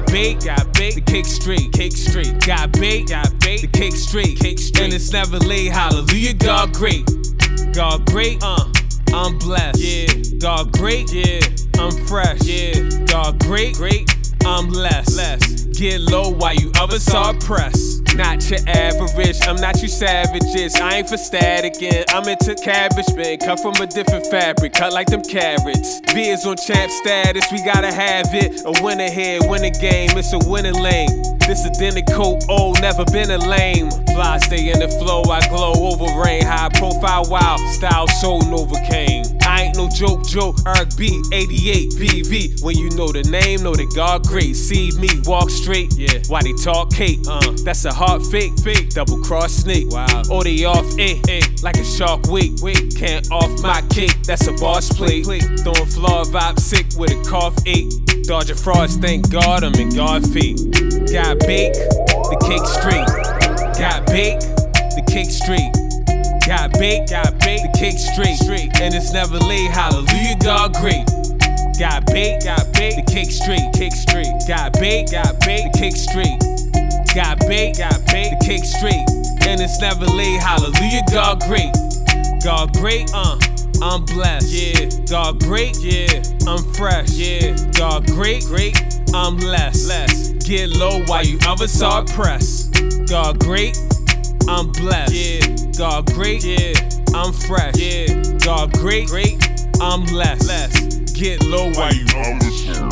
baked, the cake straight, got baked, the cake straight, and it's never late. Hallelujah, God great, I'm blessed, yeah. God great, yeah. I'm fresh, yeah. God great, I'm less. Get low while you others are pressed. Not your average, I'm not you savages. I ain't for static, and I'm into cabbage, man. Cut from a different fabric, cut like them carrots. Beers on champ status, we gotta have it. A winner here, win a game, it's a winning lane. This identical, old, never been a lame. Fly, stay in the flow, I glow over rain. High profile, wild, style so Novocaine. I ain't no joke, Eric B, 88, BV. When you know the name, know that God great. See me walk straight, yeah. Why they talk hate? That's a hard fake. Double cross snake. Wow. Or they off like a shark wait. Can't off my cake. That's a boss plate. Throwing floor vibe sick with a cough 8. Dodging frauds, thank God I'm in God's feet. Got baked, the cake straight. Got baked, the cake straight. Got baked, the cake straight, and it's never late. Hallelujah, God great. Got baked, the cake straight, got baked, the cake straight. Got baked, the cake straight, and it's never late. Hallelujah, God great. God great, I'm blessed, yeah. God great, yeah. I'm fresh, yeah. God great, I'm less. Get low while you others are pressed. God great, I'm blessed, yeah. God great, yeah. I'm fresh, yeah. God great, I'm less. Get low while you others are